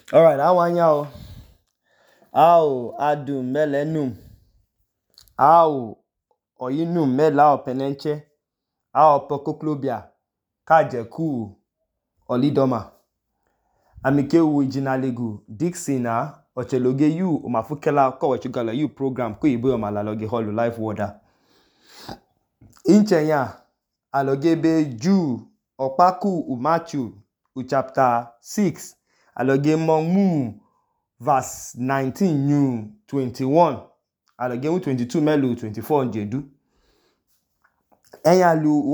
All right, I want y'all. Ao adu melenum. Ao oyinum mela openenche. Ao pokoklobia. Kajeku olidoma. Amike ujinalegu Dixina ocheloge yu umafukela kowechugala yu program ko ibo omalaloge holu life water. Inchenya aloge be Ju Opaku Umachu chapter 6 aloge mongu verse 19 new 21 aloge 22 melu 24 njedu enyalu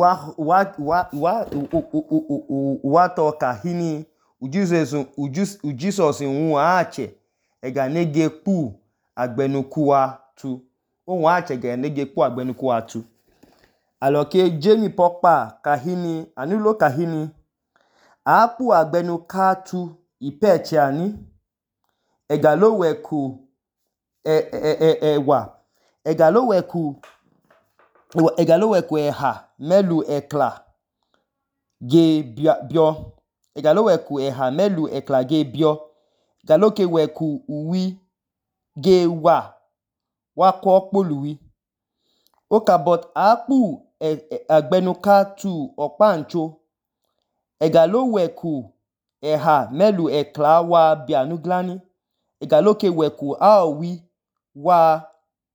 wa toka hini ujisos nwu ache ega nege pu agbenukuwa tu ohun ache ega nege pu agbenukuwa tu aloke Jamie Pokpa kahini anulo kahini apu agbenuka tu ipeche ani egaloweku egaloweku eha melu ekla ge bio egaloweku eha melu ekla ge bio galoke weku uwi ge wa poluwi okabot apu agbenuka tu opancho egaloweku eha melu ekla wa bianuglani egaloke weku aowi wa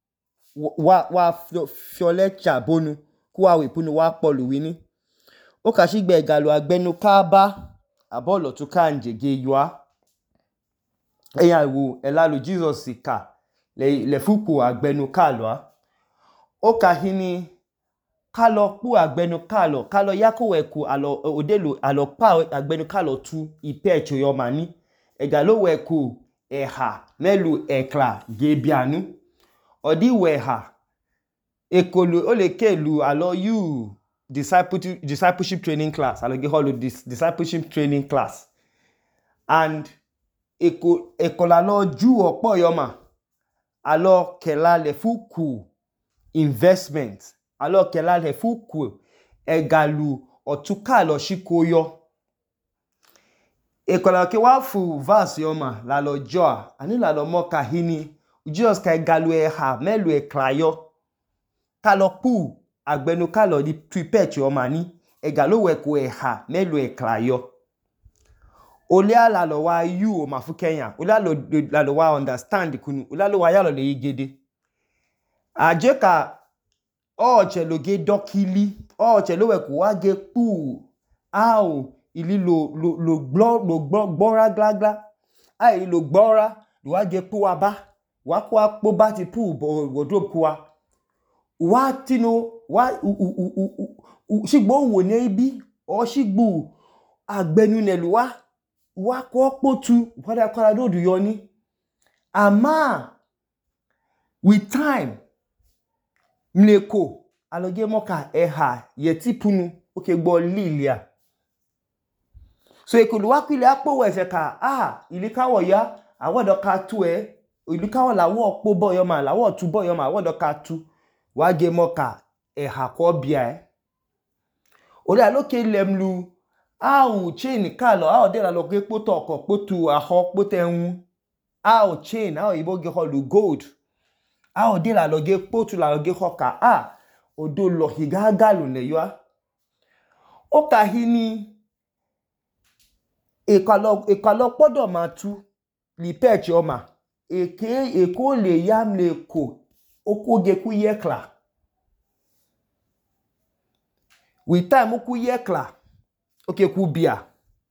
fiolecha bonu kuwa wepunu wa poluwini okashigbe egalo agbenuka ba abolo tuka njege yua eyawu elalu Jesus ka le fuku agbenuka loa okahini kalo pu agbenukalo kalo yakoweku alo odelu alo pa agbenukalo tu ipecho yomani egaloweku eha melu ekla gebianu odiweha ekolu olekelu alo you discipleship training class alo ge holu discipleship training class and ekola lo ju opo yoma alo kela le fuku investment alo kela le fuku egalu otuka lo shikoyo ekola ke wa fu verse yoma la lo joa ani la lo mo kahini Jesus ka egalu eha melu eklayo kalo pu agbenuka lo di prepare yoma ni egalo weku eha melu eklayo olia la lo wa yu o mafukenya olia la lo wa understand kunu olia lo wa ya lo le igede ajeka ocheloge dokili ocheloweku wage pu au ili lo gbora glagla ai lo gbora lo wage pu waba wakwa po ba ti pu wardrobe kuwa wa tino wa shigbo wo ne ibi o shigbo agbenu nelu wa ko potu wada kola do du yoni ama with time mleko aloge moka eha yeti punu oke gbo lilia so ekolu wa pile apo wefe ka ilikawo ya awodo ka tu ilikawo lawo po boyo ma lawo tu boyo ma awodo ka tu wa ge moka eha ko bia ori aloke lemlu chain kalo de la lo ge poto oko potu aho potenwu chain ibo ge holu gold de la lo ge potu la lo ge hoka odo lo higagalu ne yoa okahini ekalo podo matu li peche oma eko le yam le ko okoge ku yekla with time ku yekla ku bia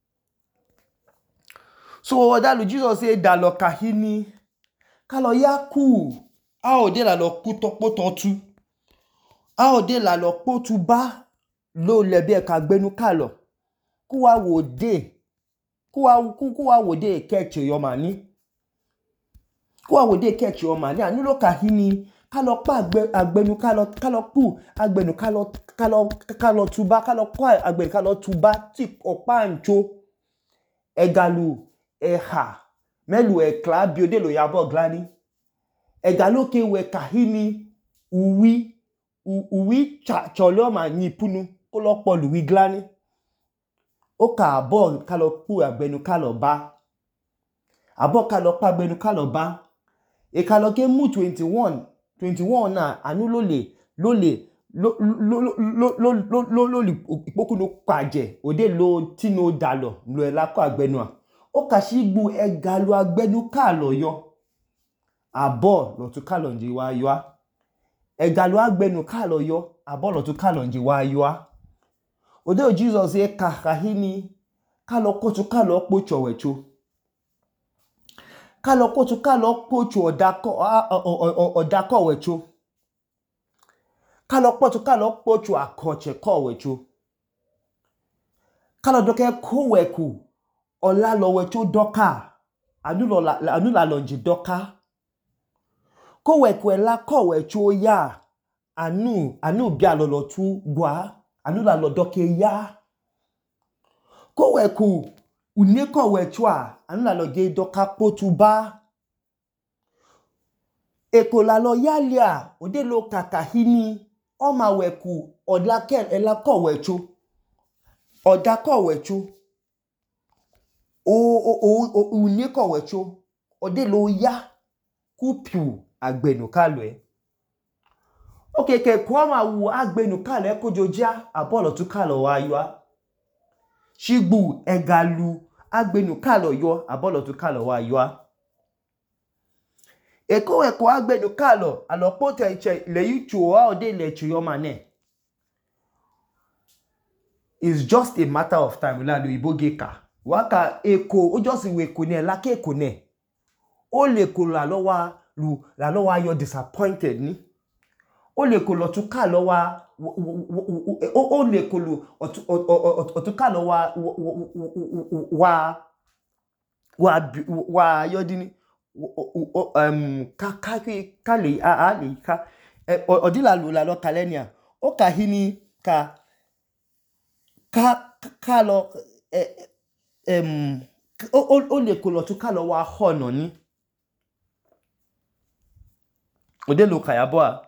so odalu Jesus say dalo kahini kalo yaku de la lo poto tu de la lo potu ba lo lebe ka gbenu kalo kuwa wode keche yomani anulo kahini kalo pa agbenu kalo pu agbenu kalo tuba kalo kwa agbenu kalo tuba ti opa ncho egalu eha melu ekla biode lo yabo glani egaloke we kahini uwi cholo ma ni punu kolopo luwi glani oka abo kalo pu agbenu kalo ba abo kalo pa gbenu kalo ba e kalo ke mu 21 na anu lole ipoku no kwaje ode lo tino dalo lo elako agbenu a o ka shigbu egalu agbenu kalo yo abo lo tu kalo nji wa yo egalu agbenu kalo yo abo lo tu kalo nji wa yo ode Jesus e kahini kalo kotu kalo pocho wecho kalo kotu kalo pocho odako wecho kalo potu kalo pocho akoche ko wecho kalo doke ko weku ola lo wecho doka anu la lonji doka ko weku ela ko wecho ya anu bia lo tu gwa anu la lo doke ya ko weku uneko wecho anu la lo ge doka potu ba eko la lo yalia ode lo kakahini o ma weku odake ela ko wecho odako wecho uneko wecho ode lo ya kupiu agbenu kalo e okay ke ko ma wu agbenu kalo e kojoja abolo tu kalo wa yo shigbu egalu agbenu kalo yo abolo tu kalo wa yo eko agbenu kalo alopo te le yuchu wa ode le chuyo mane it's just a matter of time la lo ibogeka waka eko o just we ko ne la ke ko ne o le ko la lo wa yo disappointed ni o le ko lo tu kalo wa o le ko lo otu kalo wa yo dini kale ali ka odila la lo kalenia o ka hini ka lo o le ko lo tu kalo wa hono ni ode lo kayabo a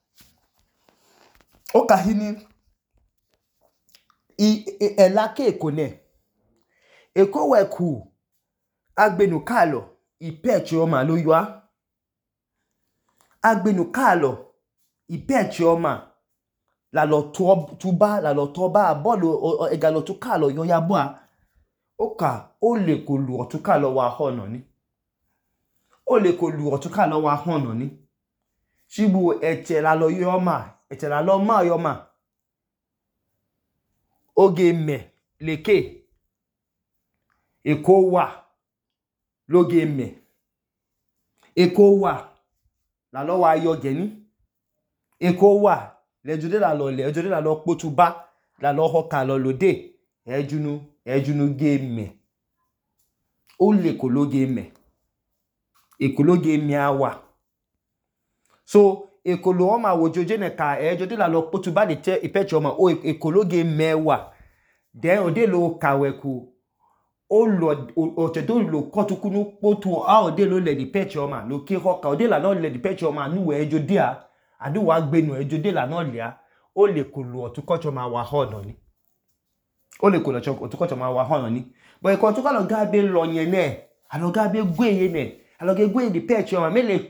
o ka hini ela ke kone eko weku agbenu kalo ipechi oma lo yo agbenu kalo ipechi oma la lo tuba la lo toba bolo egalo tu kalo yo ya bo oka o le ko lu otu kalo wa hono ni o le ko lu otu kalo wa hono ni shibu eche la lo yo ma eche la lo ma yo ma oge me leke eko wa loge me eko wa la lo wa yo geni eko wa lejode la lo potuba la lo hoka lo lode ejunu game o le ko lo game ekologe mi awa so ekolo o ma wojoje ne ka ejode la lo potuba de te ipeche o ma o ekologe mewa then ode lo kaweku o lo otedo lo kotukunu potu a ode lo le di peche o ma lo ki hoka ode la no le di peche o ma nu we ejode a adu wa gbenu ejode la no le a o le kolo otukocho ma wa hono ni o le kolo otukocho ma wa hono ni but e ko to ka lo ga be lo yen ne alo ga be gwe yen ne alo ge gwe di peche o ma mele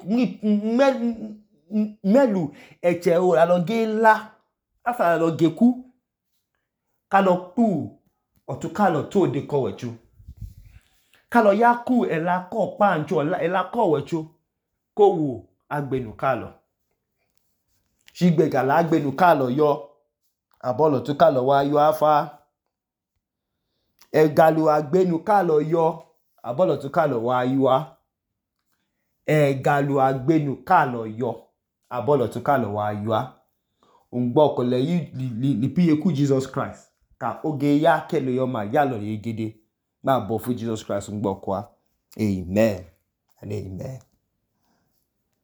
melu eche o alo ge la afa alo ge ku ka lo pu otukalo to de ko wechu ka lo ya ku ela ko pancho ela ko wechu ko wo agbenu kalo shigbega la agbenu kalo yo abolo tu kalo wa yo afa egalu agbenu kalo yo abolo tu kalo wa yo egalu agbenu kalo yo abolo tu kalo wa yo ungbo ko le li piye ku Jesus Christ ka oge ya kelo yo ma ya lo yegede ma bo fu Jesus Christ ungbo kwa amen and amen.